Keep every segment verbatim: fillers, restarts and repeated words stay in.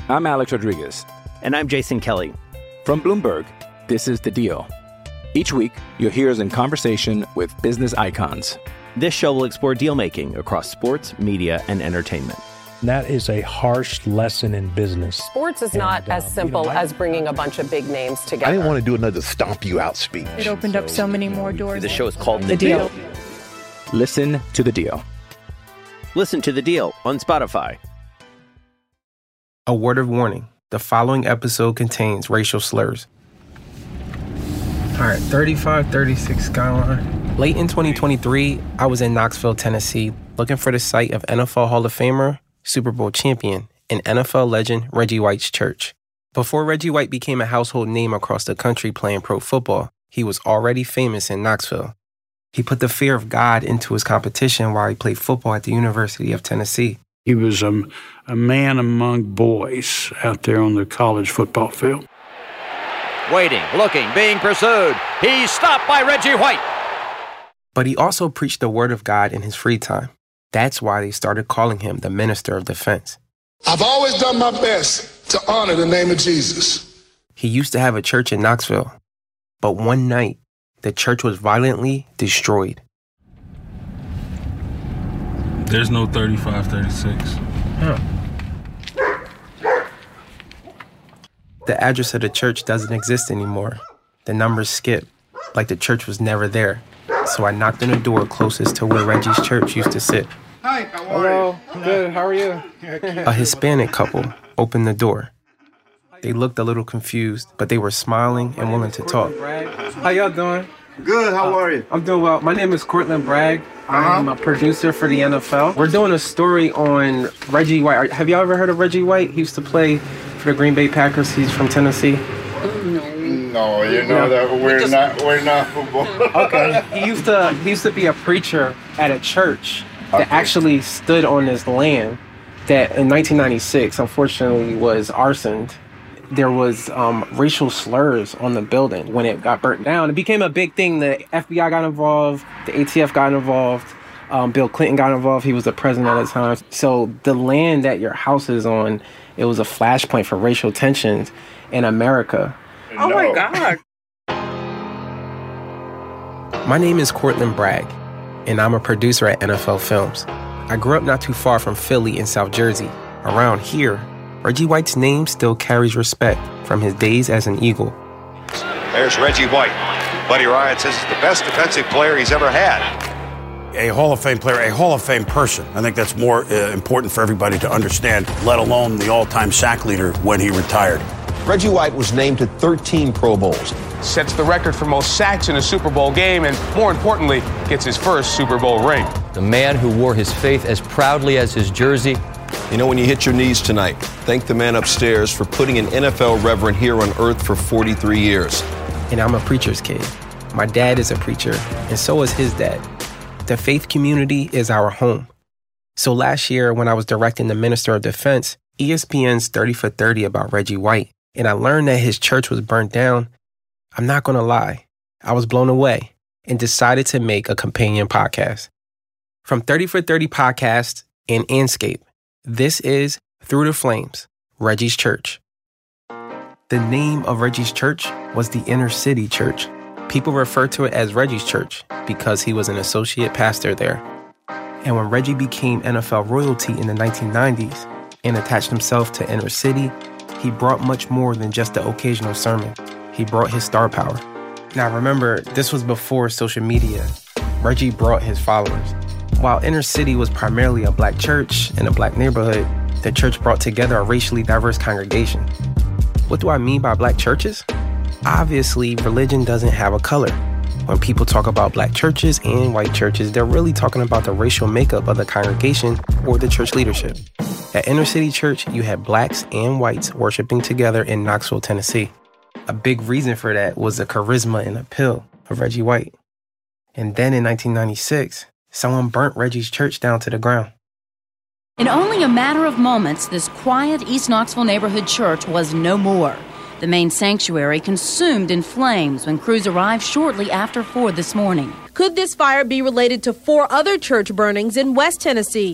I'm Alex Rodriguez. And I'm Jason Kelly. From Bloomberg, this is The Deal. Each week, you'll hear us in conversation with business icons. This show will explore deal-making across sports, media, and entertainment. That is a harsh lesson in business. Sports is not and, uh, as simple you know, I, as bringing a bunch of big names together. I didn't want to do another stomp you out speech. It opened so, up so many more doors. The show is called The, the deal. deal. Listen to The Deal. Listen to The Deal on Spotify. A word of warning. The following episode contains racial slurs. All right, thirty-five thirty-six Skyline. Late in twenty twenty-three, I was in Knoxville, Tennessee, looking for the site of N F L Hall of Famer, Super Bowl champion, and N F L legend Reggie White's church. Before Reggie White became a household name across the country playing pro football, he was already famous in Knoxville. He put the fear of God into his competition while he played football at the University of Tennessee. He was a, a man among boys out there on the college football field. Waiting, looking, being pursued. He's stopped by Reggie White. But he also preached the word of God in his free time. That's why they started calling him the Minister of Defense. I've always done my best to honor the name of Jesus. He used to have a church in Knoxville, but one night, the church was violently destroyed. There's no thirty-five thirty-six. Huh. The address of the church doesn't exist anymore. The numbers skip, like the church was never there. So I knocked on the door closest to where Reggie's church used to sit. Hi, how are Hello. you? Good, how are you? A Hispanic couple opened the door. They looked a little confused, but they were smiling and willing to talk. How y'all doing? Good, how are you? I'm doing well. My name is Cortland Bragg. Uh-huh. I'm a producer for the N F L. We're doing a story on Reggie White. Have y'all ever heard of Reggie White? He used to play for the Green Bay Packers. He's from Tennessee. No, you know no. that we're just, not we're not football. Okay. He used to he used to be a preacher at a church that okay. actually stood on this land that in nineteen ninety-six unfortunately was arsoned. There was um, racial slurs on the building when it got burnt down. It became a big thing. The F B I got involved. The A T F got involved. Um, Bill Clinton got involved. He was the president at the time. So the land that your house is on, it was a flashpoint for racial tensions in America. Oh, no. My God. My name is Cortland Bragg, and I'm a producer at N F L Films. I grew up not too far from Philly in South Jersey. Around here, Reggie White's name still carries respect from his days as an Eagle. There's Reggie White. Buddy Ryan says he's the best defensive player he's ever had. A Hall of Fame player, a Hall of Fame person. I think that's more uh, important for everybody to understand, let alone the all-time sack leader when he retired. Reggie White was named to thirteen Pro Bowls. Sets the record for most sacks in a Super Bowl game and, more importantly, gets his first Super Bowl ring. The man who wore his faith as proudly as his jersey. You know, when you hit your knees tonight, thank the man upstairs for putting an N F L reverend here on earth for forty-three years. And I'm a preacher's kid. My dad is a preacher, and so is his dad. The faith community is our home. So last year, when I was directing the Minister of Defense, E S P N's thirty for thirty about Reggie White, and I learned that his church was burnt down, I'm not going to lie. I was blown away and decided to make a companion podcast. From thirty for thirty Podcast and Anscape, this is Through the Flames, Reggie's Church. The name of Reggie's church was the Inner City Church. People refer to it as Reggie's Church because he was an associate pastor there. And when Reggie became N F L royalty in the nineteen nineties and attached himself to Inner City, he brought much more than just the occasional sermon. He brought his star power. Now remember, this was before social media. Reggie brought his followers. While Inner City was primarily a black church in a black neighborhood, the church brought together a racially diverse congregation. What do I mean by black churches? Obviously, religion doesn't have a color. When people talk about black churches and white churches, they're really talking about the racial makeup of the congregation or the church leadership. At Inner City Church, you had blacks and whites worshiping together in Knoxville, Tennessee. A big reason for that was the charisma and appeal of Reggie White. And then in nineteen ninety-six, someone burnt Reggie's church down to the ground. In only a matter of moments, this quiet East Knoxville neighborhood church was no more. The main sanctuary consumed in flames when crews arrived shortly after four this morning. Could this fire be related to four other church burnings in West Tennessee?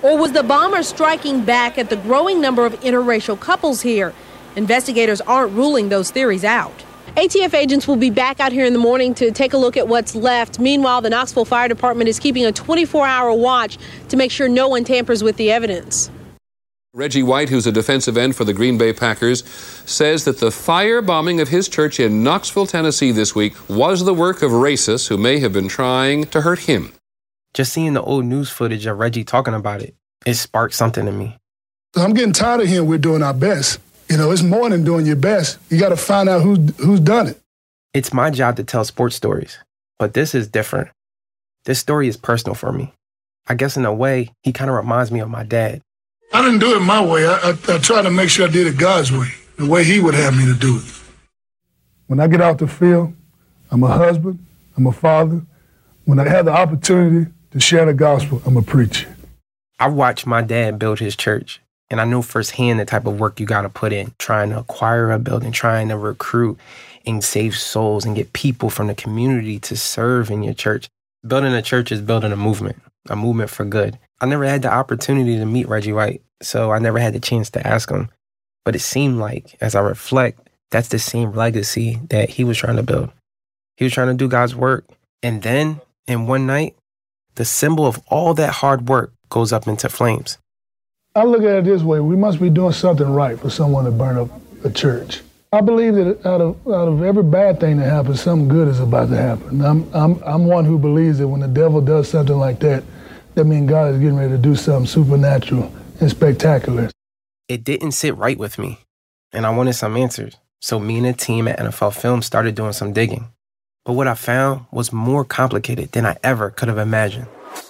Or was the bomber striking back at the growing number of interracial couples here? Investigators aren't ruling those theories out. A T F agents will be back out here in the morning to take a look at what's left. Meanwhile, the Knoxville Fire Department is keeping a twenty-four hour watch to make sure no one tampers with the evidence. Reggie White, who's a defensive end for the Green Bay Packers, says that the firebombing of his church in Knoxville, Tennessee this week was the work of racists who may have been trying to hurt him. Just seeing the old news footage of Reggie talking about it, it sparked something in me. I'm getting tired of hearing we're doing our best. You know, it's more than doing your best. You got to find out who, who's done it. It's my job to tell sports stories, but this is different. This story is personal for me. I guess in a way, he kind of reminds me of my dad. I didn't do it my way. I, I, I tried to make sure I did it God's way, the way he would have me to do it. When I get out the field, I'm a husband, I'm a father. When I have the opportunity to share the gospel, I'm a preacher. I watched my dad build his church, and I know firsthand the type of work you got to put in, trying to acquire a building, trying to recruit and save souls and get people from the community to serve in your church. Building a church is building a movement, a movement for good. I never had the opportunity to meet Reggie White, so I never had the chance to ask him. But it seemed like, as I reflect, that's the same legacy that he was trying to build. He was trying to do God's work. And then, in one night, the symbol of all that hard work goes up into flames. I look at it this way. We must be doing something right for someone to burn up a church. I believe that out of out of every bad thing that happens, something good is about to happen. I'm I'm I'm one who believes that when the devil does something like that, that means God is getting ready to do something supernatural and spectacular. It didn't sit right with me, and I wanted some answers. So me and the team at N F L Films started doing some digging. But what I found was more complicated than I ever could have imagined.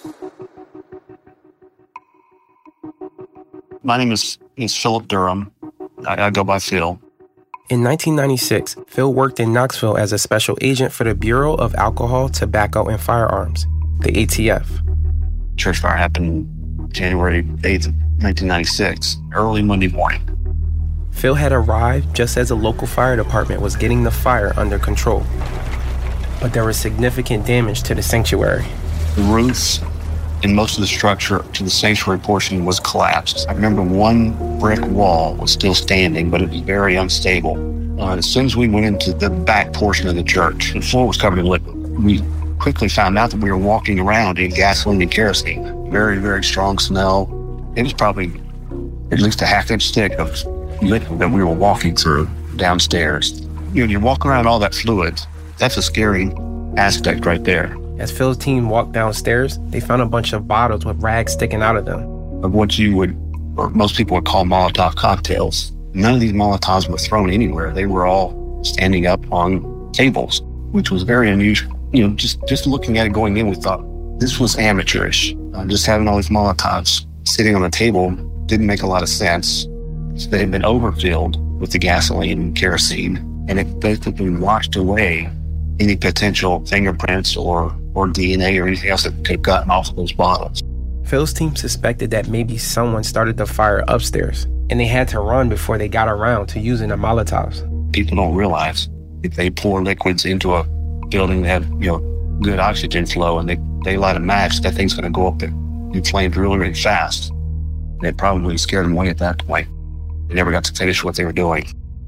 My name is, is Philip Durham. I, I go by Phil. In nineteen ninety-six, Phil worked in Knoxville as a special agent for the Bureau of Alcohol, Tobacco, and Firearms, the A T F. Church fire happened January eighth, nineteen ninety-six, early Monday morning. Phil had arrived just as the local fire department was getting the fire under control. But there was significant damage to the sanctuary. The roofs and most of the structure to the sanctuary portion was collapsed. I remember one brick wall was still standing, but it was very unstable. Uh, as soon as we went into the back portion of the church, the floor was covered in liquid. We quickly found out that we were walking around in gasoline and kerosene. Very, very strong smell. It was probably at least a half inch thick of liquid that we were walking through downstairs. You know, you're walking around all that fluid. That's a scary aspect right there. As Phil's team walked downstairs, they found a bunch of bottles with rags sticking out of them. Of what you would, or most people would call Molotov cocktails. None of these Molotovs were thrown anywhere. They were all standing up on tables, which was very unusual. You know, just, just looking at it going in, we thought this was amateurish. Uh, just having all these Molotovs sitting on a table didn't make a lot of sense. So they had been overfilled with the gasoline and kerosene, and it basically washed away any potential fingerprints or, or D N A or anything else that could have gotten off of those bottles. Phil's team suspected that maybe someone started the fire upstairs, and they had to run before they got around to using the Molotovs. People don't realize if they pour liquids into a building that have, you know, good oxygen flow and they, they light a match, that thing's going to go up and inflame really, really fast. And it probably scared them away at that point. They never got to finish what they were doing.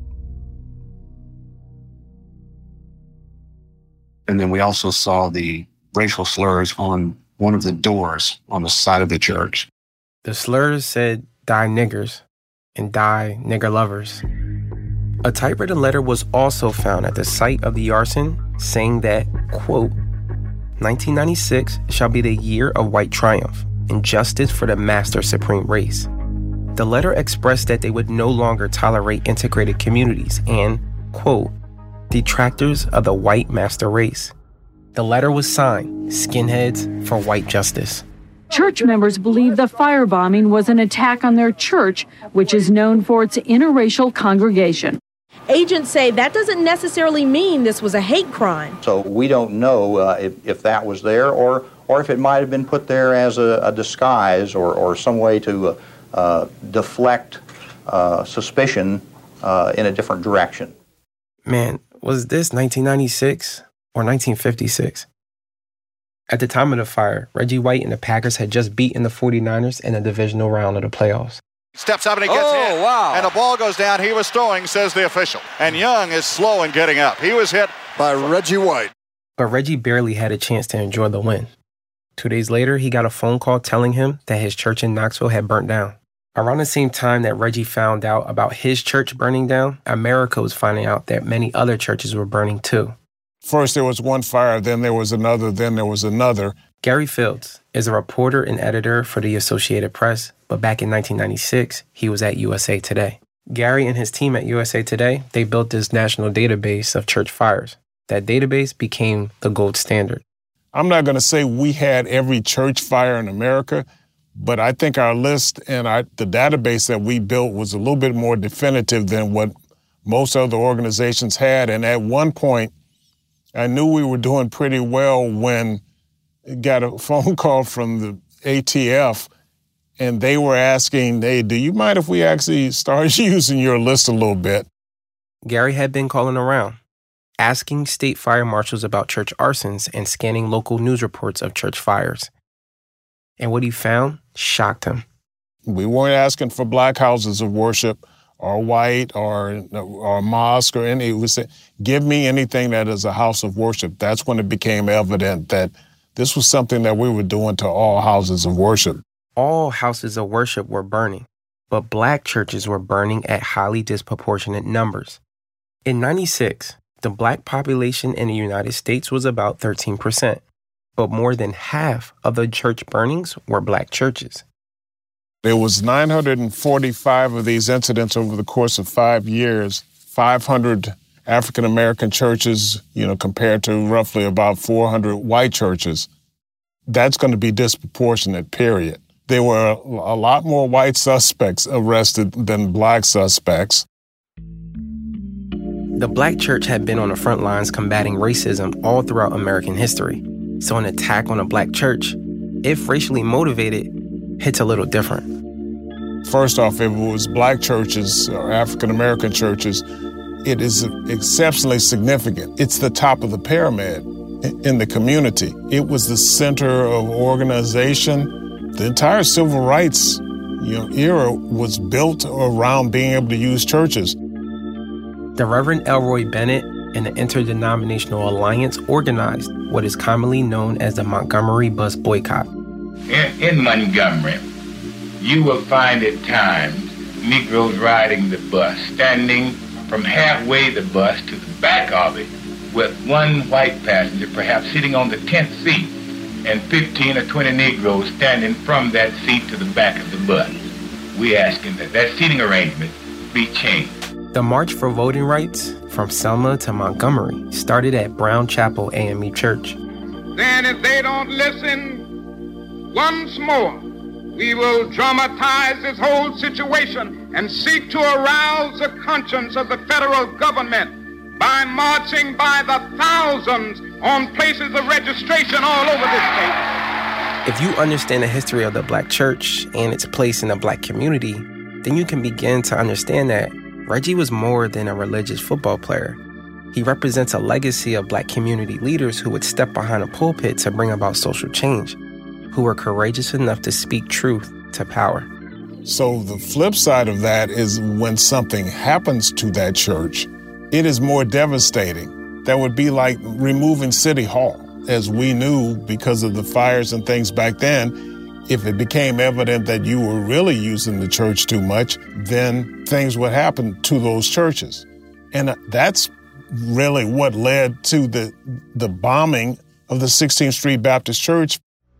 And then we also saw the racial slurs on one of the doors on the side of the church. The slurs said, "Die niggers," and "Die nigger lovers." A typewritten letter was also found at the site of the arson saying that, quote, nineteen ninety-six shall be the year of white triumph and justice for the master supreme race. The letter expressed that they would no longer tolerate integrated communities and, quote, detractors of the white master race. The letter was signed, Skinheads for White Justice. Church members believe the firebombing was an attack on their church, which is known for its interracial congregation. Agents say that doesn't necessarily mean this was a hate crime. So we don't know uh, if, if that was there or, or if it might have been put there as a, a disguise or, or some way to uh, uh, deflect uh, suspicion uh, in a different direction. Man, was this nineteen ninety-six or nineteen fifty-six? At the time of the fire, Reggie White and the Packers had just beaten the forty-niners in the divisional round of the playoffs. Steps up and he gets oh, hit. Wow. And the ball goes down. He was throwing, says the official. And Young is slow in getting up. He was hit by Reggie White. But Reggie barely had a chance to enjoy the win. Two days later, he got a phone call telling him that his church in Knoxville had burnt down. Around the same time that Reggie found out about his church burning down, America was finding out that many other churches were burning too. First there was one fire, then there was another, then there was another. Gary Fields is a reporter and editor for the Associated Press, but back in nineteen ninety-six, he was at U S A Today. Gary and his team at U S A Today, they built this national database of church fires. That database became the gold standard. I'm not going to say we had every church fire in America, but I think our list and our, the database that we built was a little bit more definitive than what most other organizations had. And at one point, I knew we were doing pretty well when I got a phone call from the A T F, and they were asking, hey, do you mind if we actually start using your list a little bit? Gary had been calling around, asking state fire marshals about church arsons and scanning local news reports of church fires. And what he found shocked him. We weren't asking for black houses of worship or white or, or mosque or any. We said, give me anything that is a house of worship. That's when it became evident that this was something that we were doing to all houses of worship. All houses of worship were burning, but black churches were burning at highly disproportionate numbers. In ninety-six, the black population in the United States was about thirteen percent, but more than half of the church burnings were black churches. There was nine hundred forty-five of these incidents over the course of five years, five hundred African-American churches, you know, compared to roughly about four hundred white churches. That's going to be disproportionate, period. There were a lot more white suspects arrested than black suspects. The black church had been on the front lines combating racism all throughout American history. So an attack on a black church, if racially motivated, hits a little different. First off, if it was black churches or African-American churches, it is exceptionally significant. It's the top of the pyramid in the community. It was the center of organization. The entire civil rights, you know, era was built around being able to use churches. The Reverend Elroy Bennett and the Interdenominational Alliance organized what is commonly known as the Montgomery Bus Boycott. In, in Montgomery, you will find at times Negroes riding the bus, standing from halfway the bus to the back of it with one white passenger perhaps sitting on the tenth seat and fifteen or twenty Negroes standing from that seat to the back of the bus. We asking that that seating arrangement be changed. The March for Voting Rights from Selma to Montgomery started at Brown Chapel A M E Church. Then if they don't listen once more, we will dramatize this whole situation and seek to arouse the conscience of the federal government by marching by the thousands on places of registration all over this state. If you understand the history of the black church and its place in the black community, then you can begin to understand that Reggie was more than a religious football player. He represents a legacy of black community leaders who would step behind a pulpit to bring about social change, who were courageous enough to speak truth to power. So the flip side of that is when something happens to that church, it is more devastating. That would be like removing City Hall. As we knew because of the fires and things back then, if it became evident that you were really using the church too much, then things would happen to those churches. And that's really what led to the, the bombing of the sixteenth Street Baptist Church.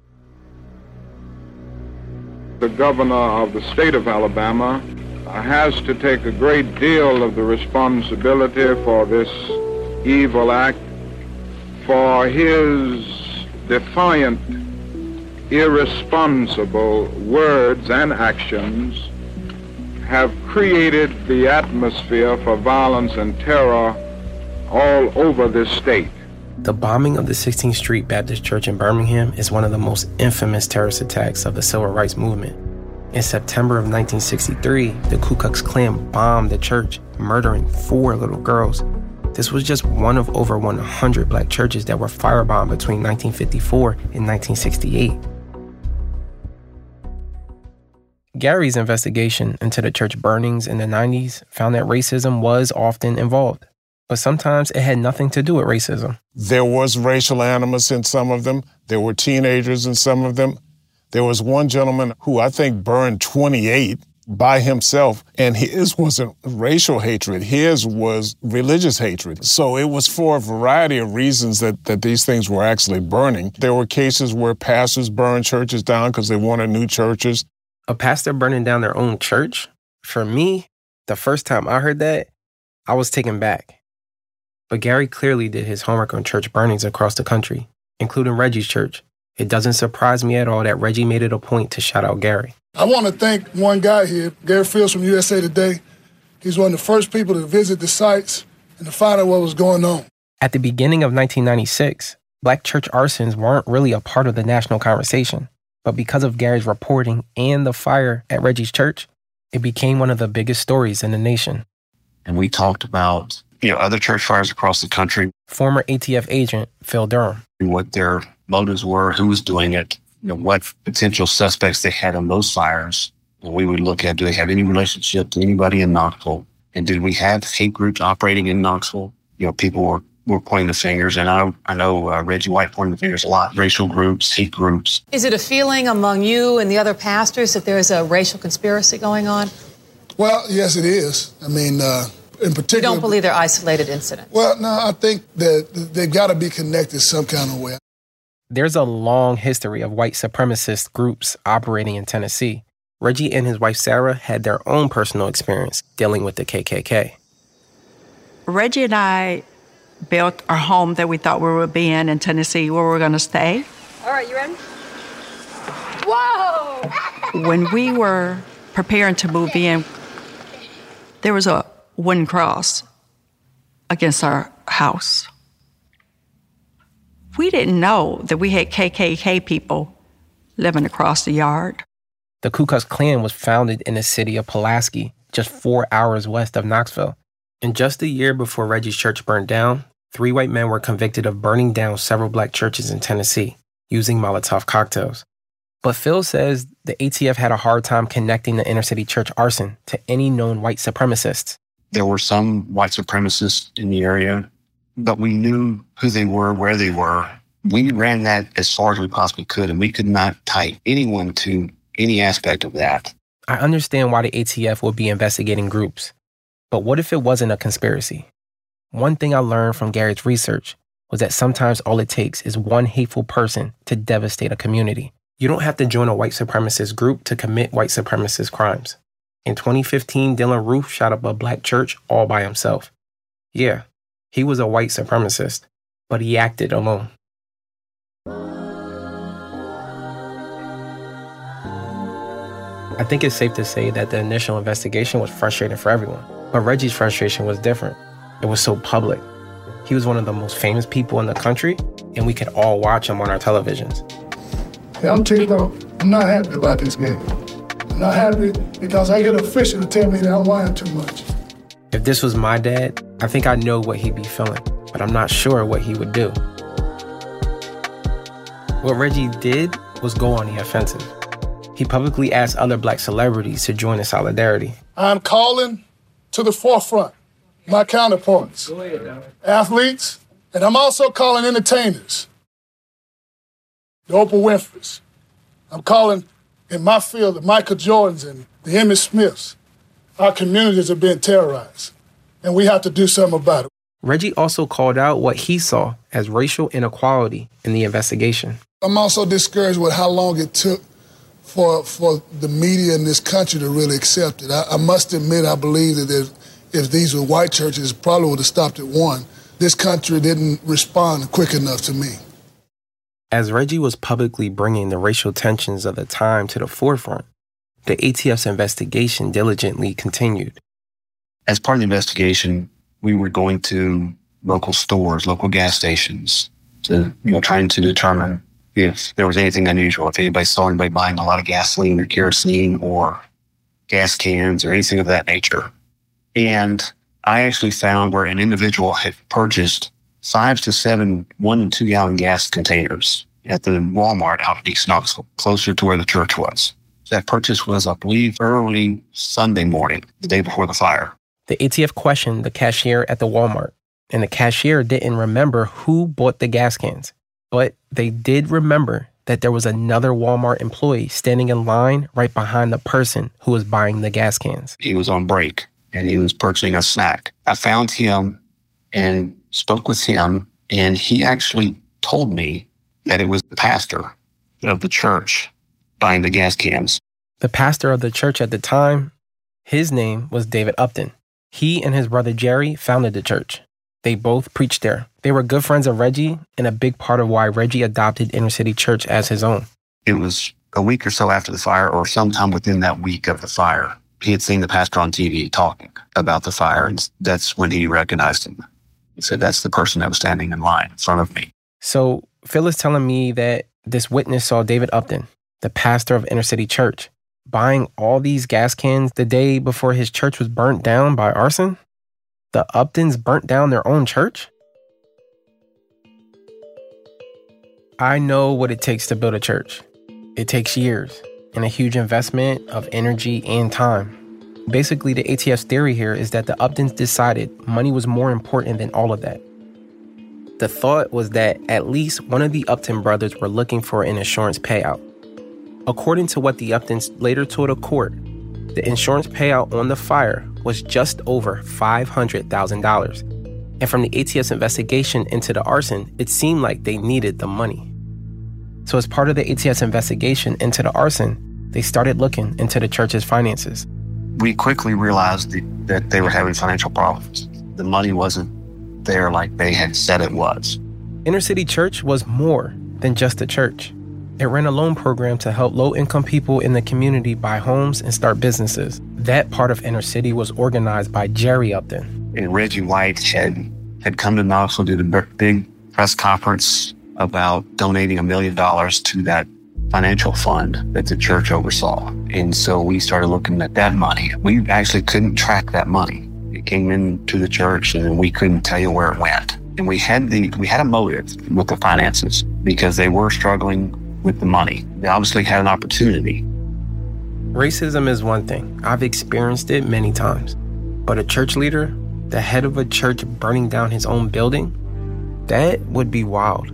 The governor of the state of Alabama has to take a great deal of the responsibility for this evil act, for his defiant, irresponsible words and actions have created the atmosphere for violence and terror all over this state. The bombing of the sixteenth Street Baptist Church in Birmingham is one of the most infamous terrorist attacks of the civil rights movement. In September of nineteen sixty-three, the Ku Klux Klan bombed the church, murdering four little girls. This was just one of over one hundred black churches that were firebombed between nineteen fifty-four and nineteen sixty-eight. Gary's investigation into the church burnings in the nineties found that racism was often involved, but sometimes it had nothing to do with racism. There was racial animus in some of them. There were teenagers in some of them. There was one gentleman who I think burned twenty-eight by himself, and his wasn't racial hatred. His was religious hatred. So it was for a variety of reasons that, that these things were actually burning. There were cases where pastors burned churches down because they wanted new churches. A pastor burning down their own church? For me, the first time I heard that, I was taken back. But Gary clearly did his homework on church burnings across the country, including Reggie's church. It doesn't surprise me at all that Reggie made it a point to shout out Gary. I want to thank one guy here, Gary Fields from U S A Today. He's one of the first people to visit the sites and to find out what was going on. At the beginning of nineteen ninety-six, black church arsons weren't really a part of the national conversation. But because of Gary's reporting and the fire at Reggie's church, it became one of the biggest stories in the nation. And we talked about, you know, other church fires across the country. Former A T F agent Phil Durham. What their motives were, who was doing it, you know, what potential suspects they had on those fires. And we would look at, do they have any relationship to anybody in Knoxville? And did we have hate groups operating in Knoxville? You know, people were, were pointing the fingers, and I, I know uh, Reggie White pointed the fingers a lot. Racial groups, hate groups. Is it a feeling among you and the other pastors that there is a racial conspiracy going on? Well, yes, it is. I mean, uh, in particular... You don't believe they're isolated incidents? Well, no, I think that they've got to be connected some kind of way. There's a long history of white supremacist groups operating in Tennessee. Reggie and his wife Sarah had their own personal experience dealing with the K K K. Reggie and I built our home that we thought we would be in in Tennessee, where we were going to stay. All right, you ready? Whoa! When we were preparing to move in, there was a wooden cross against our house. We didn't know that we had K K K people living across the yard. The Ku Klux Klan was founded in the city of Pulaski, just four hours west of Knoxville. And just a year before Reggie's church burned down, three white men were convicted of burning down several black churches in Tennessee using Molotov cocktails. But Phil says the A T F had a hard time connecting the inner-city church arson to any known white supremacists. There were some white supremacists in the area, but we knew who they were, where they were. We ran that as far as we possibly could, and we could not tie anyone to any aspect of that. I understand why the A T F would be investigating groups. But what if it wasn't a conspiracy? One thing I learned from Gary's research was that sometimes all it takes is one hateful person to devastate a community. You don't have to join a white supremacist group to commit white supremacist crimes. In twenty fifteen, Dylan Roof shot up a black church all by himself. Yeah, he was a white supremacist, but he acted alone. I think it's safe to say that the initial investigation was frustrating for everyone. But Reggie's frustration was different. It was so public. He was one of the most famous people in the country, and we could all watch him on our televisions. Yeah, I'm telling you, I'm not happy about this game. I'm not happy because I get an official to tell me that I'm lying too much. If this was my dad, I think I know what he'd be feeling, but I'm not sure what he would do. What Reggie did was go on the offensive. He publicly asked other black celebrities to join in solidarity. I'm calling to the forefront my counterparts, athletes, and I'm also calling entertainers, the Oprah Winfreys. I'm calling in my field the Michael Jordans and the Emmitt Smiths. Our communities are being terrorized, and we have to do something about it. Reggie also called out what he saw as racial inequality in the investigation. I'm also discouraged with how long it took for for the media in this country to really accept it. I, I must admit, I believe that if, if these were white churches, it probably would have stopped at one. This country didn't respond quick enough to me. As Reggie was publicly bringing the racial tensions of the time to the forefront, the A T F's investigation diligently continued. As part of the investigation, we were going to local stores, local gas stations, to, you know, trying to determine if there was anything unusual, if anybody saw anybody buying a lot of gasoline or kerosene or gas cans or anything of that nature. And I actually found where an individual had purchased five to seven one and two gallon gas containers at the Walmart out in East Knoxville, closer to where the church was. That purchase was, I believe, early Sunday morning, the day before the fire. The A T F questioned the cashier at the Walmart, and the cashier didn't remember who bought the gas cans. But they did remember that there was another Walmart employee standing in line right behind the person who was buying the gas cans. He was on break, and he was purchasing a snack. I found him and spoke with him, and he actually told me that it was the pastor of the church buying the gas cans. The pastor of the church at the time, his name was David Upton. He and his brother Jerry founded the church. They both preached there. They were good friends of Reggie and a big part of why Reggie adopted Inner City Church as his own. It was a week or so after the fire, or sometime within that week of the fire. He had seen the pastor on T V talking about the fire, and that's when he recognized him. He said, that's the person that was standing in line in front of me. So Phil is telling me that this witness saw David Upton, the pastor of Inner City Church, buying all these gas cans the day before his church was burnt down by arson? The Uptons burnt down their own church? I know what it takes to build a church. It takes years and a huge investment of energy and time. Basically, the A T F's theory here is that the Uptons decided money was more important than all of that. The thought was that at least one of the Upton brothers were looking for an insurance payout. According to what the Uptons later told a court, the insurance payout on the fire was just over five hundred thousand dollars. And from the A T F's investigation into the arson, it seemed like they needed the money. So as part of the A T F's investigation into the arson, they started looking into the church's finances. We quickly realized the, that they were having financial problems. The money wasn't there like they had said it was. Inner City Church was more than just a church. It ran a loan program to help low-income people in the community buy homes and start businesses. That part of Inner City was organized by Jerry Upton. And Reggie White had, had come to Knoxville, did a big press conference about donating a million dollars to that financial fund that the church oversaw. And so we started looking at that money. We actually couldn't track that money. It came into the church and we couldn't tell you where it went. And we had the we had a motive with the finances because they were struggling with the money. They obviously had an opportunity. Racism is one thing. I've experienced it many times. But a church leader, the head of a church burning down his own building, that would be wild.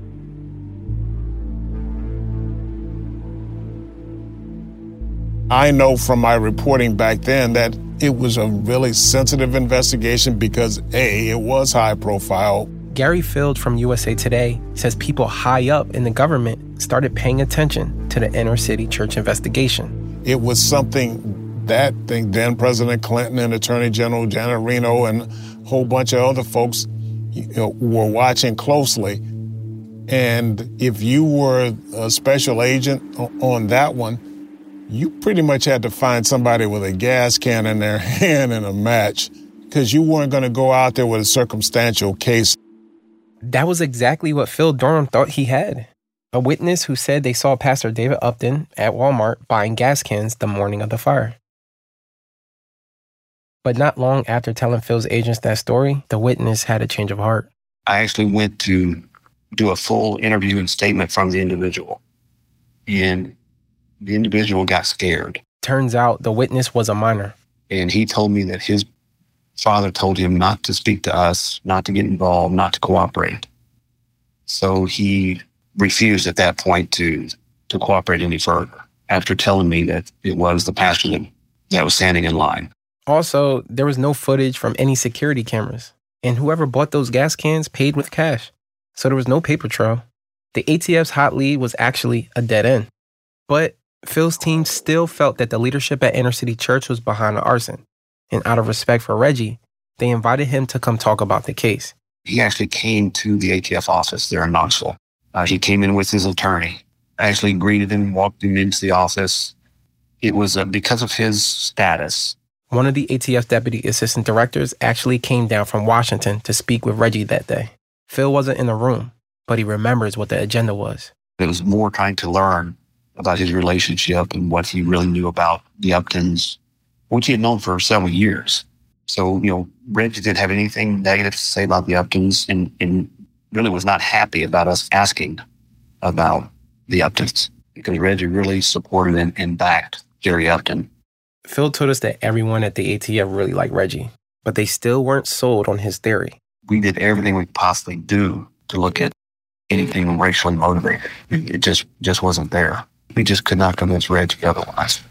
I know from my reporting back then that it was a really sensitive investigation because, A, it was high profile. Gary Field from U S A Today says people high up in the government started paying attention to the Inner City Church investigation. It was something that I think then President Clinton and Attorney General Janet Reno and a whole bunch of other folks, you know, were watching closely. And if you were a special agent on that one, you pretty much had to find somebody with a gas can in their hand and a match because you weren't going to go out there with a circumstantial case. That was exactly what Phil Durham thought he had. A witness who said they saw Pastor David Upton at Walmart buying gas cans the morning of the fire. But not long after telling Phil's agents that story, the witness had a change of heart. I actually went to do a full interview and statement from the individual. And the individual got scared. Turns out the witness was a minor. And he told me that his father told him not to speak to us, not to get involved, not to cooperate. So he refused at that point to, to cooperate any further after telling me that it was the pastor that, that was standing in line. Also, there was no footage from any security cameras. And whoever bought those gas cans paid with cash. So there was no paper trail. The A T F's hot lead was actually a dead end. But Phil's team still felt that the leadership at Inner City Church was behind the arson. And out of respect for Reggie, they invited him to come talk about the case. He actually came to the A T F office there in Knoxville. Uh, he came in with his attorney. I actually greeted him, walked him into the office. It was uh, because of his status. One of the A T F deputy assistant directors actually came down from Washington to speak with Reggie that day. Phil wasn't in the room, but he remembers what the agenda was. It was more trying to learn about his relationship and what he really knew about the Uptons, which he had known for several years. So, you know, Reggie didn't have anything negative to say about the Uptons and, and really was not happy about us asking about the Uptons because Reggie really supported and, and backed Jerry Upton. Phil told us that everyone at the A T F really liked Reggie, but they still weren't sold on his theory. We did everything we could possibly do to look at anything racially motivated. It just, just wasn't there. We just could not convince Reggie otherwise.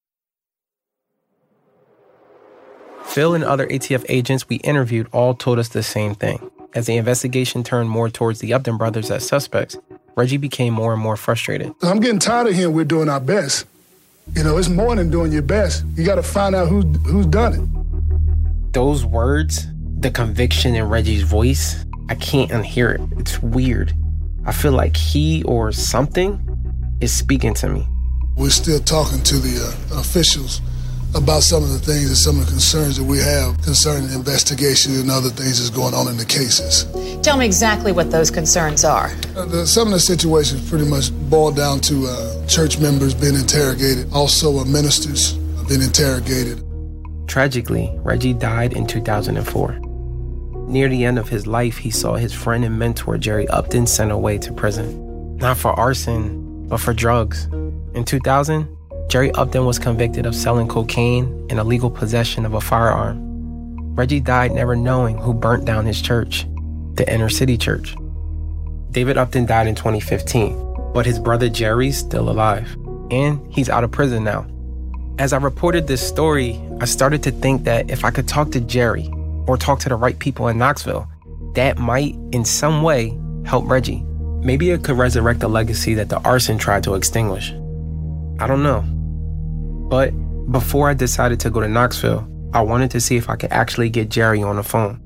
Phil and other A T F agents we interviewed all told us the same thing. As the investigation turned more towards the Upton brothers as suspects, Reggie became more and more frustrated. I'm getting tired of hearing we're doing our best. You know, it's more than doing your best. You got to find out who's, who's done it. Those words, the conviction in Reggie's voice, I can't unhear it. It's weird. I feel like he or something is speaking to me. We're still talking to the uh, officials about some of the things and some of the concerns that we have concerning the investigation and other things that's going on in the cases. Tell me exactly what those concerns are. Uh, the, some of the situations pretty much boil down to uh, church members being interrogated, also uh, ministers being interrogated. Tragically, Reggie died in two thousand four. Near the end of his life, he saw his friend and mentor Jerry Upton sent away to prison. Not for arson, but for drugs. In two thousand, Jerry Upton was convicted of selling cocaine and illegal possession of a firearm. Reggie died never knowing who burnt down his church, the Inner City Church. David Upton died in twenty fifteen, but his brother Jerry's still alive, and he's out of prison now. As I reported this story, I started to think that if I could talk to Jerry or talk to the right people in Knoxville, that might, in some way, help Reggie. Maybe it could resurrect the legacy that the arson tried to extinguish. I don't know. But before I decided to go to Knoxville, I wanted to see if I could actually get Jerry on the phone.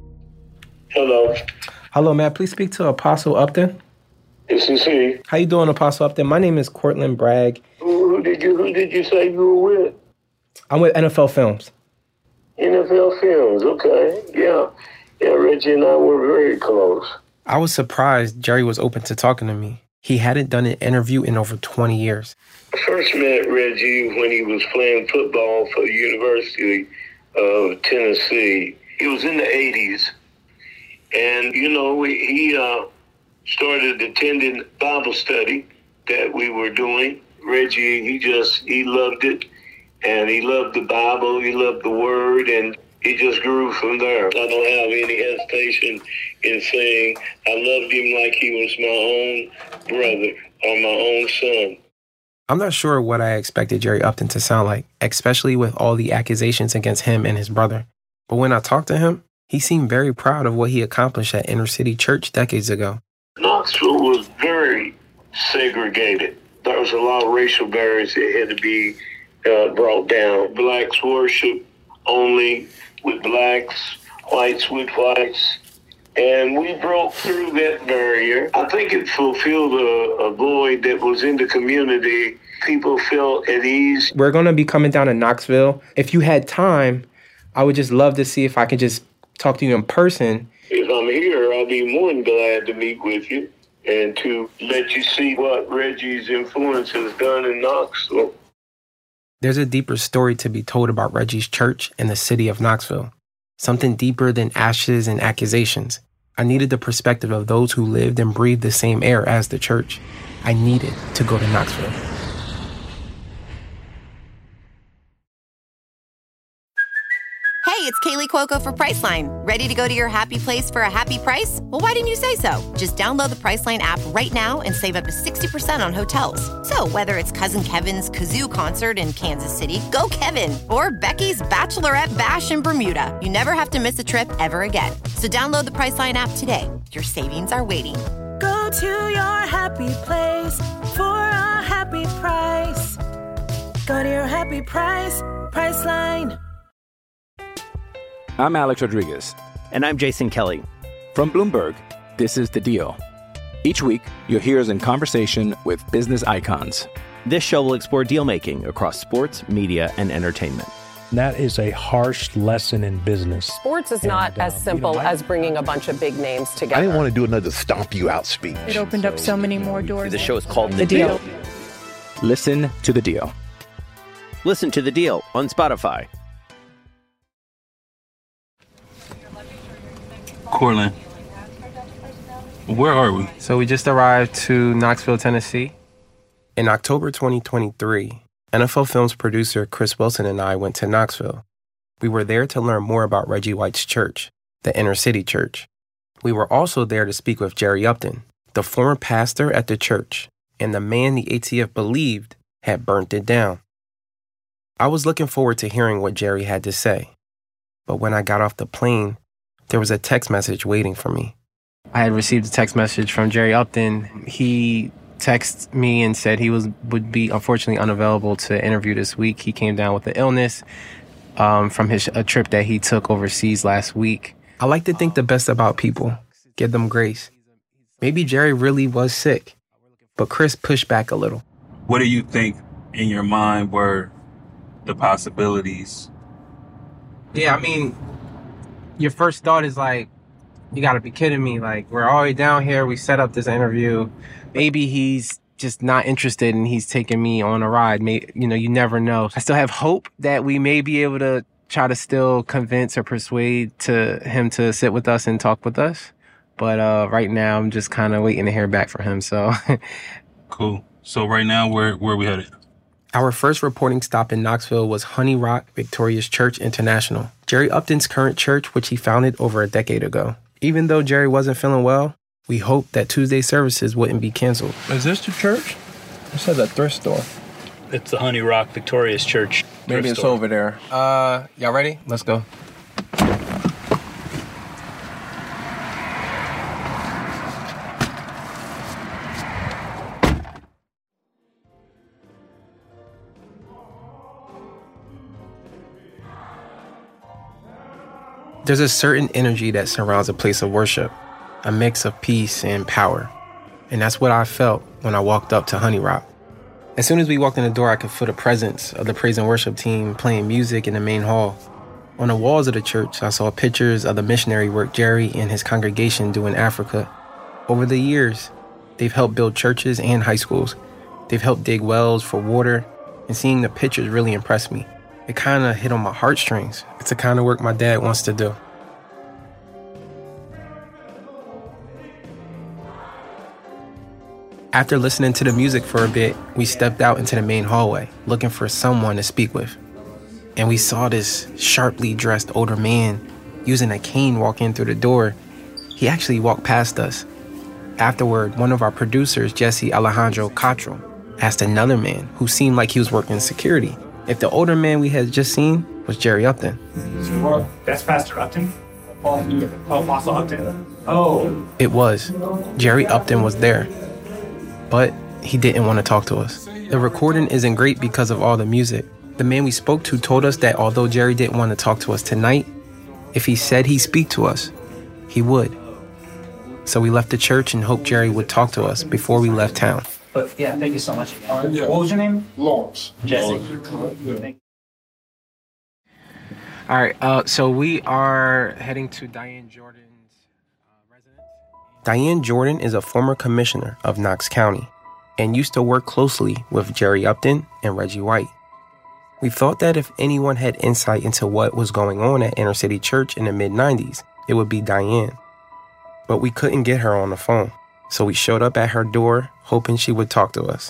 Hello. Hello, may I please speak to Apostle Upton? This is he. How you doing, Apostle Upton? My name is Cortland Bragg. Who, who did you Who did you say you were with? I'm with N F L Films. N F L Films, okay. Yeah. Yeah, Reggie and I were very close. I was surprised Jerry was open to talking to me. He hadn't done an interview in over twenty years. I first met Reggie when he was playing football for the University of Tennessee. He was in the eighties. And, you know, he uh, started attending Bible study that we were doing. Reggie, he just, he loved it. And he loved the Bible, he loved the Word, and he just grew from there. I don't have any hesitation in saying I loved him like he was my own brother or my own son. I'm not sure what I expected Jerry Upton to sound like, especially with all the accusations against him and his brother. But when I talked to him, he seemed very proud of what he accomplished at Inner City Church decades ago. Knoxville was very segregated. There was a lot of racial barriers that had to be uh, brought down. Blacks worship only with blacks, whites with whites. And we broke through that barrier. I think it fulfilled a, a void that was in the community. People felt at ease. We're going to be coming down to Knoxville. If you had time, I would just love to see if I could just talk to you in person. If I'm here, I'll be more than glad to meet with you and to let you see what Reggie's influence has done in Knoxville. There's a deeper story to be told about Reggie's church and the city of Knoxville. Something deeper than ashes and accusations. I needed the perspective of those who lived and breathed the same air as the church. I needed to go to Knoxville. Hey, it's Kaylee Cuoco for Priceline. Ready to go to your happy place for a happy price? Well, why didn't you say so? Just download the Priceline app right now and save up to sixty percent on hotels. So whether it's Cousin Kevin's Kazoo Concert in Kansas City, go Kevin, or Becky's Bachelorette Bash in Bermuda, you never have to miss a trip ever again. So download the Priceline app today. Your savings are waiting. Go to your happy place for a happy price. Go to your happy price, Priceline. I'm Alex Rodriguez. And I'm Jason Kelly. From Bloomberg, this is The Deal. Each week, you'll hear us in conversation with business icons. This show will explore deal-making across sports, media, and entertainment. That is a harsh lesson in business. Sports is not and, uh, as simple you know, I, as bringing a bunch of big names together. I didn't want to do another stomp you out speech. It opened so, up so many more doors. The show is called The, the deal. deal. Listen to The Deal. Listen to The Deal on Spotify. Cortland, where are we? So we just arrived to Knoxville, Tennessee. In October twenty twenty-three, N F L Films producer Chris Wilson and I went to Knoxville. We were there to learn more about Reggie White's church, the Inner City Church. We were also there to speak with Jerry Upton, the former pastor at the church, and the man the A T F believed had burnt it down. I was looking forward to hearing what Jerry had to say. But when I got off the plane, there was a text message waiting for me. I had received a text message from Jerry Upton. He texted me and said he was would be unfortunately unavailable to interview this week. He came down with an illness um, from his a trip that he took overseas last week. I like to think the best about people, give them grace. Maybe Jerry really was sick, but Chris pushed back a little. What do you think in your mind were the possibilities? Yeah, I mean, your first thought is like, you gotta be kidding me. Like, we're already down here. We set up this interview. Maybe he's just not interested and he's taking me on a ride. Maybe, you know, you never know. I still have hope that we may be able to try to still convince or persuade to him to sit with us and talk with us. But uh, right now, I'm just kind of waiting to hear back from him. So, cool. So right now, where where are we headed? Our first reporting stop in Knoxville was Honey Rock Victorious Church International, Jerry Upton's current church, which he founded over a decade ago. Even though Jerry wasn't feeling well, we hoped that Tuesday services wouldn't be canceled. Is this the church? It says a thrift store. It's the Honey Rock Victorious Church. Maybe it's store. over there. Uh, y'all ready? Let's go. There's a certain energy that surrounds a place of worship, a mix of peace and power. And that's what I felt when I walked up to Honey Rock. As soon as we walked in the door, I could feel the presence of the praise and worship team playing music in the main hall. On the walls of the church, I saw pictures of the missionary work Jerry and his congregation do in Africa. Over the years, they've helped build churches and high schools. They've helped dig wells for water, and seeing the pictures really impressed me. It kind of hit on my heartstrings. It's the kind of work my dad wants to do. After listening to the music for a bit, we stepped out into the main hallway, looking for someone to speak with. And we saw this sharply dressed older man using a cane walk in through the door. He actually walked past us. Afterward, one of our producers, Jesse Alejandro Cottrell, asked another man who seemed like he was working security if the older man we had just seen was Jerry Upton. That's Pastor Upton? Oh, Apostle Upton. Oh. It was. Jerry Upton was there. But he didn't want to talk to us. The recording isn't great because of all the music. The man we spoke to told us that although Jerry didn't want to talk to us tonight, if he said he'd speak to us, he would. So we left the church and hoped Jerry would talk to us before we left town. But yeah, thank you so much. Uh, yeah. What was your name? Lawrence. Jesse. Yeah. All right, uh, so we are heading to Diane Jordan's uh, residence. Diane Jordan is a former commissioner of Knox County and used to work closely with Jerry Upton and Reggie White. We thought that if anyone had insight into what was going on at Inner City Church in the mid nineties, it would be Diane. But we couldn't get her on the phone, so we showed up at her door hoping she would talk to us.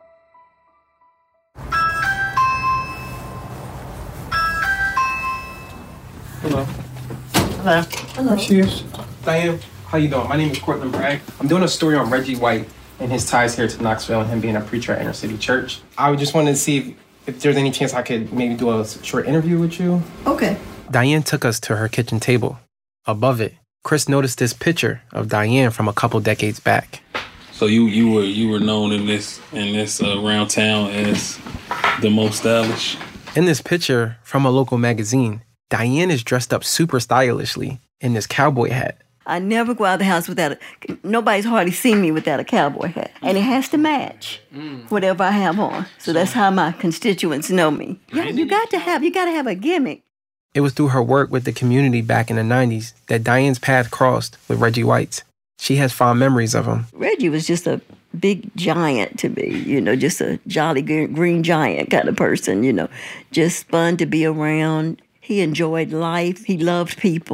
Hello. Hello. Hello. There she is. Diane, how you doing? My name is Cortland Bragg. I'm doing a story on Reggie White and his ties here to Knoxville and him being a preacher at Inner City Church. I just wanted to see if, if there's any chance I could maybe do a short interview with you. Okay. Diane took us to her kitchen table. Above it, Chris noticed this picture of Diane from a couple decades back. So you you were you were known in this in this uh, around town as the most stylish. In this picture from a local magazine, Diane is dressed up super stylishly in this cowboy hat. I never go out of the house without a... Nobody's hardly seen me without a cowboy hat. And it has to match mm. whatever I have on. So that's how my constituents know me. Yeah, you got to have, you got to have a gimmick. It was through her work with the community back in the nineties that Diane's path crossed with Reggie White's. She has fond memories of him. Reggie was just a big giant to me, you know, just a jolly green giant kind of person, you know. Just fun to be around. He enjoyed life. He loved people.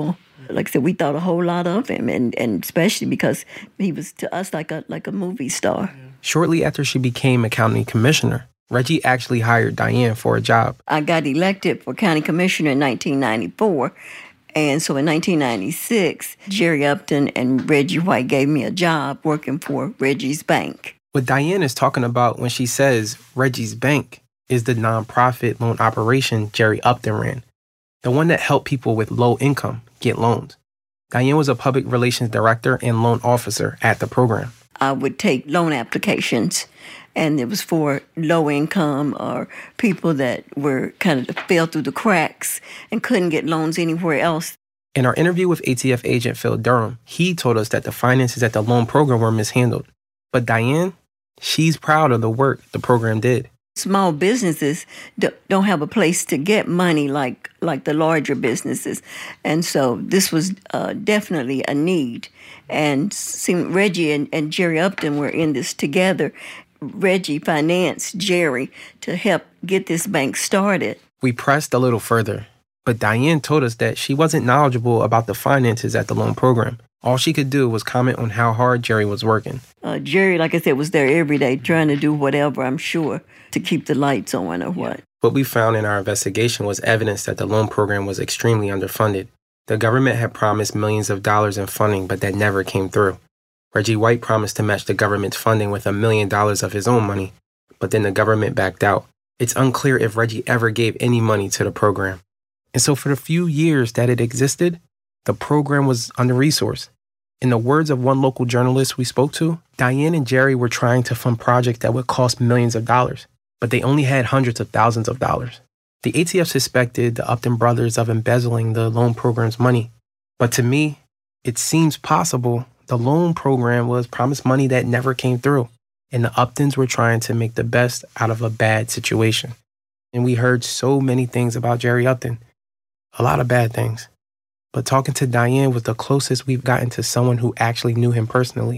Like I said, we thought a whole lot of him, and, and especially because he was to us like a like a movie star. Shortly after she became a county commissioner, Reggie actually hired Diane for a job. I got elected for county commissioner in nineteen ninety-four, and so in nineteen ninety-six, Jerry Upton and Reggie White gave me a job working for Reggie's Bank. What Diane is talking about when she says Reggie's Bank is the nonprofit loan operation Jerry Upton ran, the one that helped people with low income get loans. Diane was a public relations director and loan officer at the program. I would take loan applications, and it was for low income or people that were kind of fell through the cracks and couldn't get loans anywhere else. In our interview with A T F agent Phil Durham, he told us that the finances at the loan program were mishandled. But Diane, she's proud of the work the program did. Small businesses don't have a place to get money like like the larger businesses. And so this was uh, definitely a need. And seemed Reggie and, and Jerry Upton were in this together. Reggie financed Jerry to help get this bank started. We pressed a little further, but Diane told us that she wasn't knowledgeable about the finances at the loan program. All she could do was comment on how hard Jerry was working. Uh, Jerry, like I said, was there every day trying to do whatever, I'm sure, to keep the lights on or what. What we found in our investigation was evidence that the loan program was extremely underfunded. The government had promised millions of dollars in funding, but that never came through. Reggie White promised to match the government's funding with a million dollars of his own money, but then the government backed out. It's unclear if Reggie ever gave any money to the program. And so for the few years that it existed, the program was under-resourced. In the words of one local journalist we spoke to, Diane and Jerry were trying to fund projects that would cost millions of dollars, but they only had hundreds of thousands of dollars. The A T F suspected the Upton brothers of embezzling the loan program's money. But to me, it seems possible the loan program was promised money that never came through, and the Uptons were trying to make the best out of a bad situation. And we heard so many things about Jerry Upton, a lot of bad things. But talking to Diane was the closest we've gotten to someone who actually knew him personally.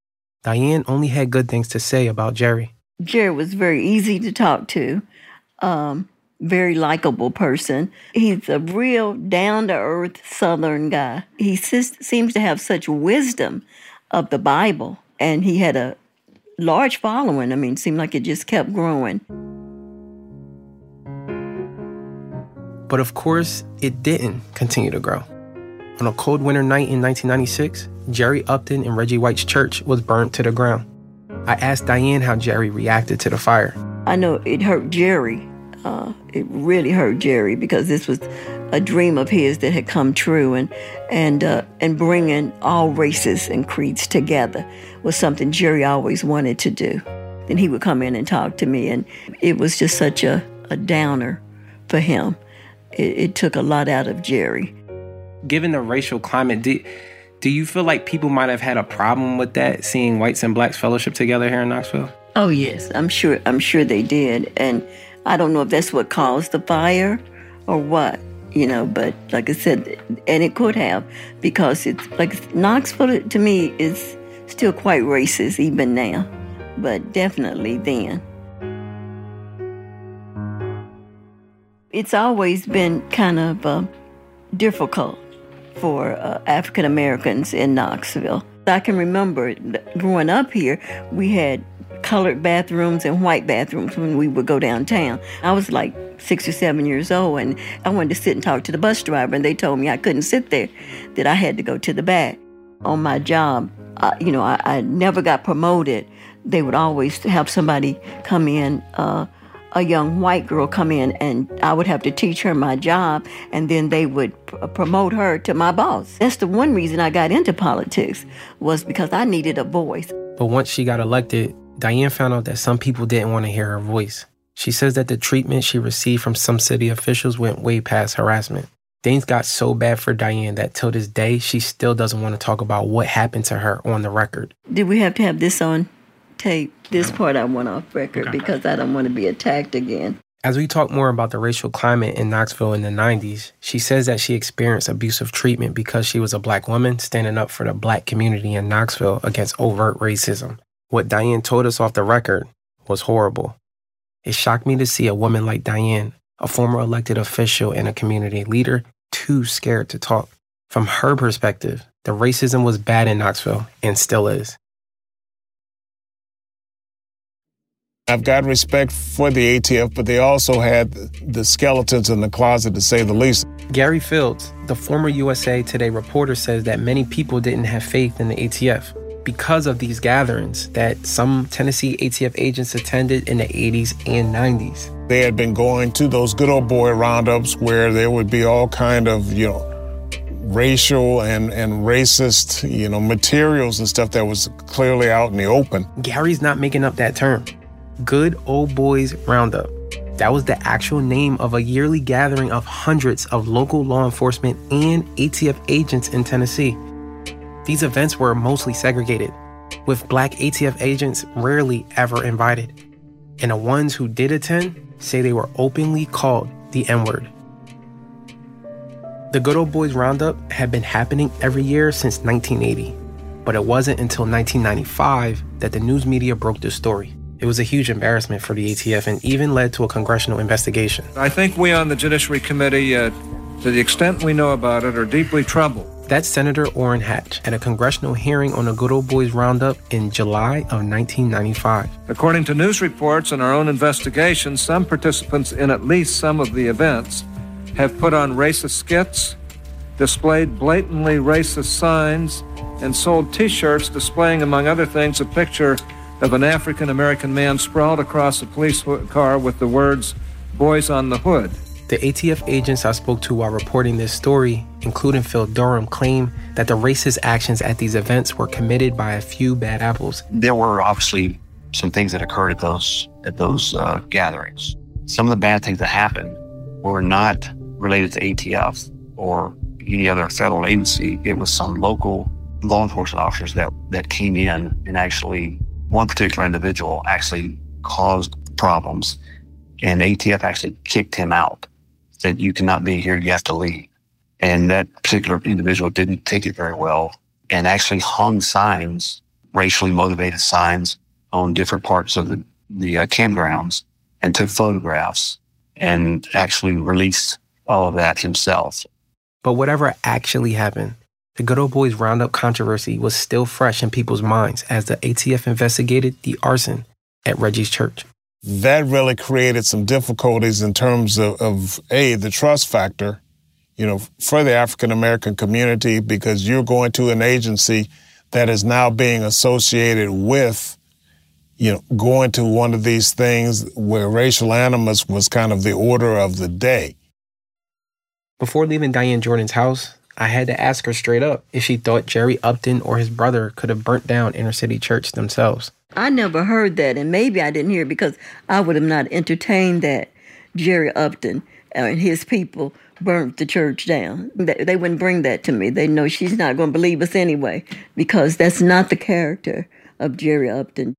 Diane only had good things to say about Jerry. Jerry was very easy to talk to, um, very likable person. He's a real down-to-earth Southern guy. He seems to have such wisdom of the Bible, and he had a large following. I mean, it seemed like it just kept growing. But of course, it didn't continue to grow. On a cold winter night in nineteen ninety-six, Jerry Upton and Reggie White's church was burnt to the ground. I asked Diane how Jerry reacted to the fire. I know it hurt Jerry. Uh, it really hurt Jerry because this was a dream of his that had come true, and and uh, and bringing all races and creeds together was something Jerry always wanted to do. Then he would come in and talk to me, and it was just such a, a downer for him. It, it took a lot out of Jerry. Given the racial climate, do, do you feel like people might have had a problem with that, seeing whites and blacks fellowship together here in Knoxville? Oh yes, I'm sure. I'm sure they did, and I don't know if that's what caused the fire or what, you know. But like I said, and it could have, because it's like Knoxville to me is still quite racist even now, but definitely then. It's always been kind of uh, difficult for uh, African Americans in Knoxville. I can remember growing up here, we had colored bathrooms and white bathrooms when we would go downtown. I was like six or seven years old, and I wanted to sit and talk to the bus driver, and they told me I couldn't sit there, that I had to go to the back. On my job, uh, you know, I, I never got promoted. They would always have somebody come in, uh, a young white girl come in, and I would have to teach her my job, and then they would pr- promote her to my boss. That's the one reason I got into politics, was because I needed a voice. But once she got elected, Diane found out that some people didn't want to hear her voice. She says that the treatment she received from some city officials went way past harassment. Things got so bad for Diane that till this day, she still doesn't want to talk about what happened to her on the record. Did we have to have this on tape? This part I want off record okay. because I don't want to be attacked again. As we talk more about the racial climate in Knoxville in the nineties, she says that she experienced abusive treatment because she was a black woman standing up for the black community in Knoxville against overt racism. What Diane told us off the record was horrible. It shocked me to see a woman like Diane, a former elected official and a community leader, too scared to talk. From her perspective, the racism was bad in Knoxville and still is. I've got respect for the A T F, but they also had the skeletons in the closet, to say the least. Gary Fields, the former U S A Today reporter, says that many people didn't have faith in the A T F because of these gatherings that some Tennessee A T F agents attended in the eighties and nineties. They had been going to those good old boy roundups where there would be all kind of, you know, racial and, and racist, you know, materials and stuff that was clearly out in the open. Gary's not making up that term. Good Old Boys Roundup. That was the actual name of a yearly gathering of hundreds of local law enforcement and A T F agents in Tennessee. These events were mostly segregated, with black A T F agents rarely ever invited. And the ones who did attend say they were openly called the N-word. The Good Old Boys Roundup had been happening every year since nineteen eighty, but it wasn't until nineteen ninety-five that the news media broke the story. It was a huge embarrassment for the A T F and even led to a congressional investigation. I think we on the Judiciary Committee, uh, to the extent we know about it, are deeply troubled. That's Senator Orrin Hatch at a congressional hearing on the Good Old Boys Roundup in July of nineteen ninety-five. According to news reports and our own investigation, some participants in at least some of the events have put on racist skits, displayed blatantly racist signs, and sold T-shirts displaying, among other things, a picture of an African-American man sprawled across a police car with the words, "Boys on the Hood." The A T F agents I spoke to while reporting this story, including Phil Durham, claim that the racist actions at these events were committed by a few bad apples. There were obviously some things that occurred at those at those uh, gatherings. Some of the bad things that happened were not related to A T F or any other federal agency. It was some local law enforcement officers that, that came in and actually, one particular individual actually caused problems, and A T F actually kicked him out. Said, "You cannot be here, you have to leave." And that particular individual didn't take it very well and actually hung signs, racially motivated signs, on different parts of the, the uh, campgrounds and took photographs and actually released all of that himself. But whatever actually happened, the Good Old Boys Roundup controversy was still fresh in people's minds as the A T F investigated the arson at Reggie's church. That really created some difficulties in terms of, of A, the trust factor, you know, for the African-American community, because you're going to an agency that is now being associated with, you know, going to one of these things where racial animus was kind of the order of the day. Before leaving Diane Jordan's house, I had to ask her straight up if she thought Jerry Upton or his brother could have burnt down Inner City Church themselves. I never heard that, and maybe I didn't hear it because I would have not entertained that Jerry Upton and his people burnt the church down. They wouldn't bring that to me. They know she's not going to believe us anyway, because that's not the character of Jerry Upton.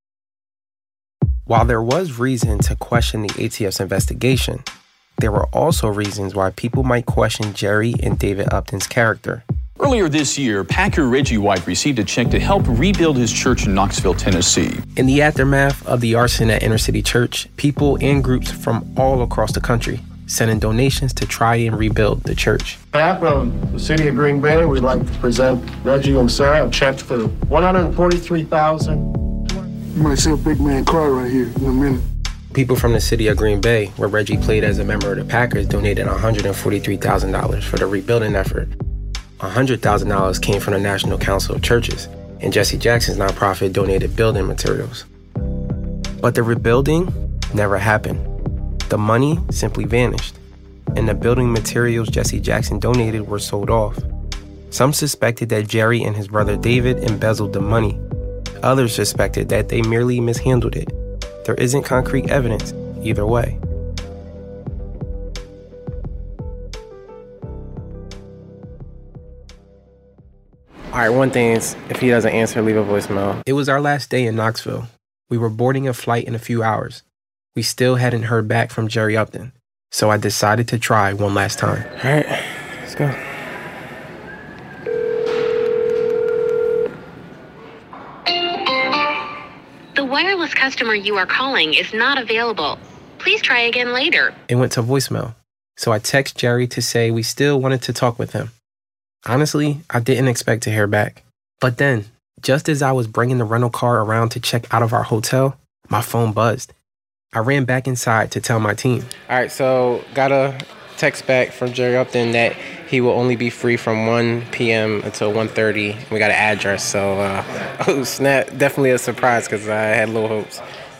While there was reason to question the A T F's investigation, there were also reasons why people might question Jerry and David Upton's character. Earlier this year, Packer Reggie White received a check to help rebuild his church in Knoxville, Tennessee. In the aftermath of the arson at Inner City Church, people and groups from all across the country sent in donations to try and rebuild the church. On behalf of the city of Green Bay, we'd like to present Reggie and Sarah a check for one hundred forty-three thousand dollars. You might see a big man cry right here in a minute. People from the city of Green Bay, where Reggie played as a member of the Packers, donated one hundred forty-three thousand dollars for the rebuilding effort. one hundred thousand dollars came from the National Council of Churches, and Jesse Jackson's nonprofit donated building materials. But the rebuilding never happened. The money simply vanished, and the building materials Jesse Jackson donated were sold off. Some suspected that Jerry and his brother David embezzled the money. Others suspected that they merely mishandled it. There isn't concrete evidence either way. All right, one thing is, if he doesn't answer, leave a voicemail. It was our last day in Knoxville. We were boarding a flight in a few hours. We still hadn't heard back from Jerry Upton, so I decided to try one last time. All right, let's go. The wireless customer you are calling is not available. Please try again later. It went to voicemail, so I text Jerry to say we still wanted to talk with him. Honestly, I didn't expect to hear back. But then, just as I was bringing the rental car around to check out of our hotel, my phone buzzed. I ran back inside to tell my team. All right, so got a text back from Jerry Upton that he will only be free from one p.m. until one thirty. We got an address, so uh, oh snap, definitely a surprise because I had low hopes.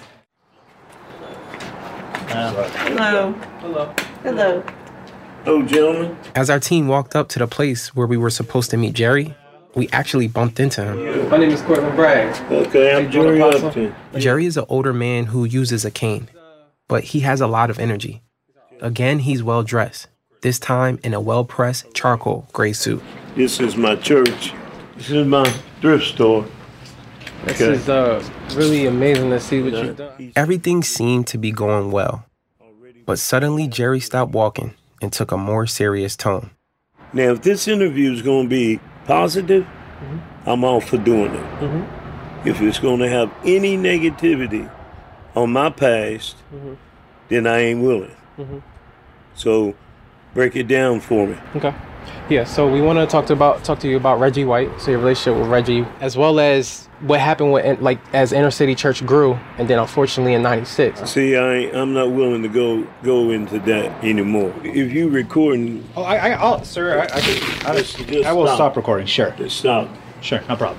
Uh, hello. Hello. Hello. Oh, gentlemen. As our team walked up to the place where we were supposed to meet Jerry, we actually bumped into him. My name is Courtland Bragg. Okay, I'm Jerry Upton. Jerry is an older man who uses a cane, but he has a lot of energy. Again, he's well-dressed, this time in a well-pressed charcoal gray suit. This is my church. This is my thrift store. This okay. is uh, really amazing to see what yeah. you've done. Everything seemed to be going well, but suddenly Jerry stopped walking and took a more serious tone. Now, if this interview is going to be positive, mm-hmm. I'm all for doing it. Mm-hmm. If it's going to have any negativity on my past, mm-hmm. then I ain't willing. Mm-hmm. So, break it down for me. Okay. Yeah, so we want to talk to about talk to you about Reggie White, so your relationship with Reggie, as well as what happened with like as Inner City Church grew, and then unfortunately in ninety-six. See, I I'm not willing to go go into that anymore. If you recording, oh, I, I I'll, sir, I I, can, I, just, just I will stop. stop recording. Sure, just stop. Sure, no problem.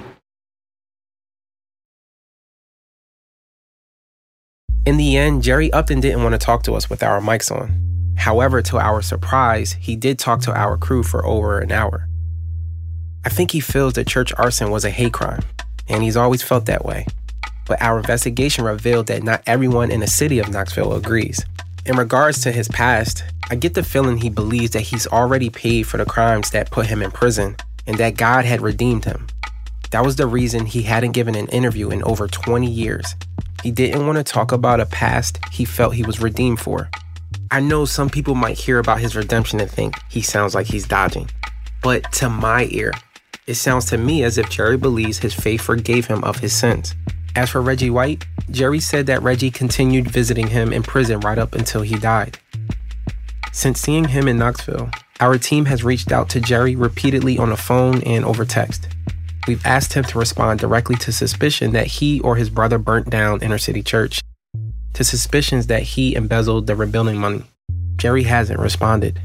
In the end, Jerry Upton didn't want to talk to us with our mics on. However, to our surprise, he did talk to our crew for over an hour. I think he feels that church arson was a hate crime, and he's always felt that way. But our investigation revealed that not everyone in the city of Knoxville agrees. In regards to his past, I get the feeling he believes that he's already paid for the crimes that put him in prison, and that God had redeemed him. That was the reason he hadn't given an interview in over twenty years. He didn't want to talk about a past he felt he was redeemed for. I know some people might hear about his redemption and think he sounds like he's dodging. But to my ear, it sounds to me as if Jerry believes his faith forgave him of his sins. As for Reggie White, Jerry said that Reggie continued visiting him in prison right up until he died. Since seeing him in Knoxville, our team has reached out to Jerry repeatedly on the phone and over text. We've asked him to respond directly to suspicion that he or his brother burnt down Inner City Church, to suspicions that he embezzled the rebuilding money. Jerry hasn't responded.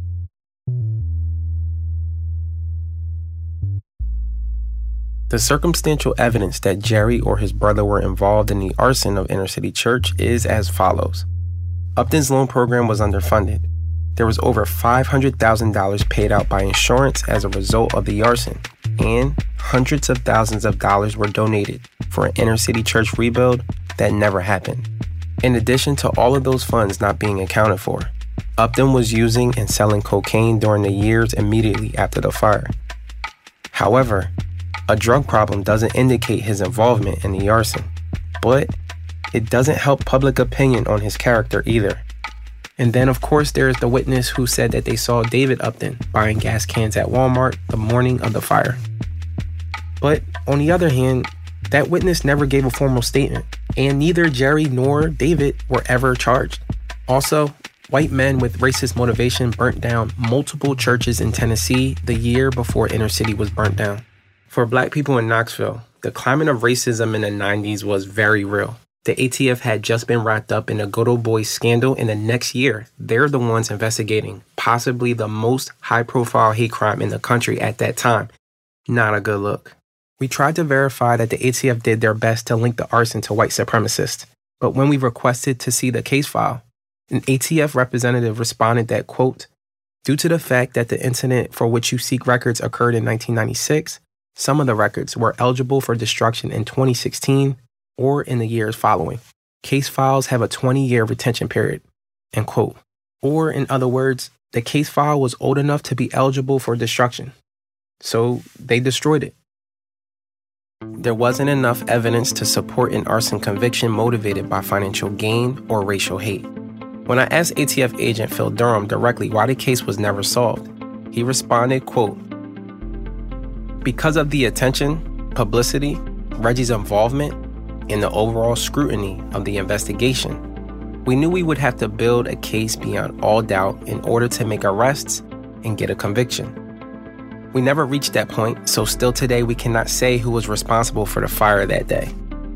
The circumstantial evidence that Jerry or his brother were involved in the arson of Inner City Church is as follows. Upton's loan program was underfunded. There was over five hundred thousand dollars paid out by insurance as a result of the arson, and hundreds of thousands of dollars were donated for an Inner City Church rebuild that never happened. In addition to all of those funds not being accounted for, Upton was using and selling cocaine during the years immediately after the fire. However, a drug problem doesn't indicate his involvement in the arson, but it doesn't help public opinion on his character either. And then, of course, there's the witness who said that they saw David Upton buying gas cans at Walmart the morning of the fire. But on the other hand, that witness never gave a formal statement, and neither Jerry nor David were ever charged. Also, white men with racist motivation burnt down multiple churches in Tennessee the year before Inner City was burnt down. For black people in Knoxville, the climate of racism in the nineties was very real. The A T F had just been wrapped up in a Good Old Boys scandal, and the next year, they're the ones investigating possibly the most high-profile hate crime in the country at that time. Not a good look. We tried to verify that the A T F did their best to link the arson to white supremacists, but when we requested to see the case file, an A T F representative responded that, quote, due to the fact that the incident for which you seek records occurred in nineteen ninety-six, some of the records were eligible for destruction in twenty sixteen or in the years following. Case files have a twenty-year retention period, end quote. Or in other words, the case file was old enough to be eligible for destruction, so they destroyed it. There wasn't enough evidence to support an arson conviction motivated by financial gain or racial hate. When I asked A T F agent Phil Durham directly why the case was never solved, he responded, quote, because of the attention, publicity, Reggie's involvement, and the overall scrutiny of the investigation, we knew we would have to build a case beyond all doubt in order to make arrests and get a conviction. We never reached that point, so still today we cannot say who was responsible for the fire that day.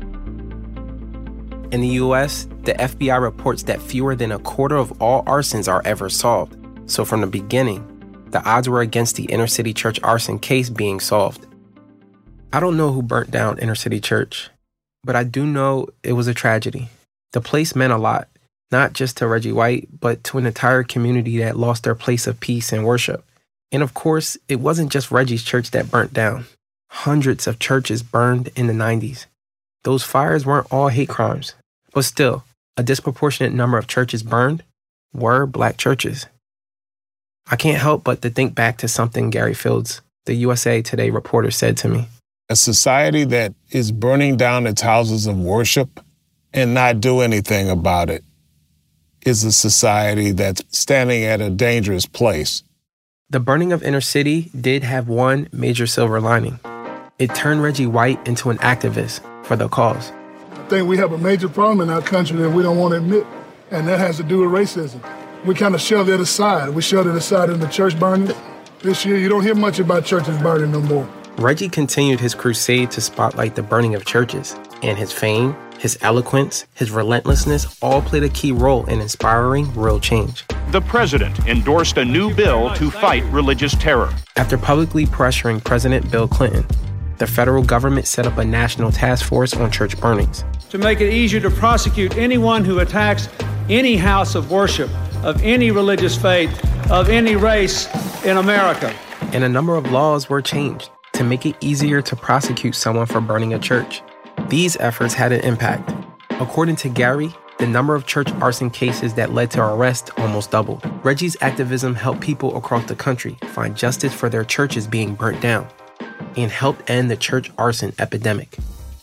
In the U S, the F B I reports that fewer than a quarter of all arsons are ever solved. So from the beginning, the odds were against the Inner City Church arson case being solved. I don't know who burnt down Inner City Church, but I do know it was a tragedy. The place meant a lot, not just to Reggie White, but to an entire community that lost their place of peace and worship. And of course, it wasn't just Reggie's church that burnt down. Hundreds of churches burned in the nineties. Those fires weren't all hate crimes, but still, a disproportionate number of churches burned were black churches. I can't help but to think back to something Gary Fields, the U S A Today reporter, said to me. A society that is burning down its houses of worship and not do anything about it is a society that's standing at a dangerous place. The burning of Inner City did have one major silver lining. It turned Reggie White into an activist for the cause. I think we have a major problem in our country that we don't want to admit, and that has to do with racism. We kind of shoved it aside. We shoved it aside in the church burning. This year, you don't hear much about churches burning no more. Reggie continued his crusade to spotlight the burning of churches, and his fame, his eloquence, his relentlessness all played a key role in inspiring real change. The president endorsed a new bill to fight religious terror. After publicly pressuring President Bill Clinton, the federal government set up a national task force on church burnings. To make it easier to prosecute anyone who attacks any house of worship, of any religious faith, of any race in America. And a number of laws were changed to make it easier to prosecute someone for burning a church. These efforts had an impact. According to Gary, the number of church arson cases that led to arrest almost doubled. Reggie's activism helped people across the country find justice for their churches being burnt down and helped end the church arson epidemic.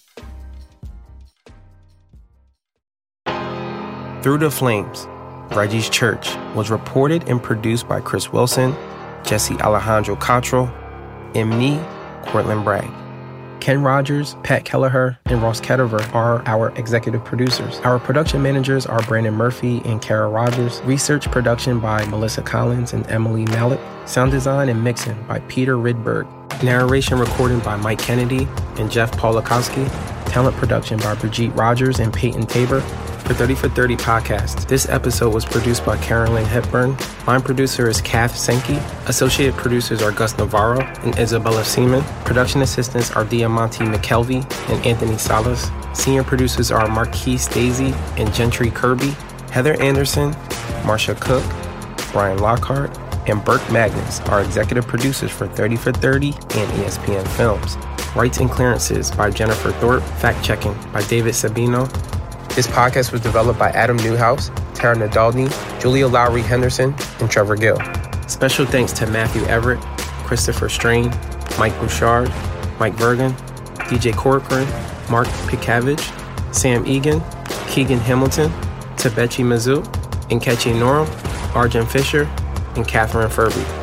Through the Flames, Reggie's Church was reported and produced by Chris Wilson, Jesse Alejandro Cottrell, and me, Cortland Bragg. Ken Rogers, Pat Kelleher, and Ross Kettever are our executive producers. Our production managers are Brandon Murphy and Kara Rogers. Research production by Melissa Collins and Emily Malik. Sound design and mixing by Peter Rydberg. Narration recording by Mike Kennedy and Jeff Polakowski. Talent production by Brigitte Rogers and Peyton Tabor. For thirty for thirty Podcast, this episode was produced by Carolyn Hepburn. Line producer is Kath Senke. Associate producers are Gus Navarro and Isabella Seaman. Production assistants are Diamante McKelvey and Anthony Salas. Senior producers are Marquise Daisy and Gentry Kirby. Heather Anderson, Marsha Cook, Brian Lockhart, and Burke Magnus are executive producers for thirty for thirty and E S P N Films. Rights and clearances by Jennifer Thorpe. Fact-checking by David Sabino. This podcast was developed by Adam Newhouse, Tara Nadalny, Julia Lowry Henderson, and Trevor Gill. Special thanks to Matthew Everett, Christopher Strain, Mike Bouchard, Mike Bergen, D J Corcoran, Mark Pikavage, Sam Egan, Keegan Hamilton, Tabechi Mizzou, Nkechi Norum, Arjun Fisher, and Catherine Furby.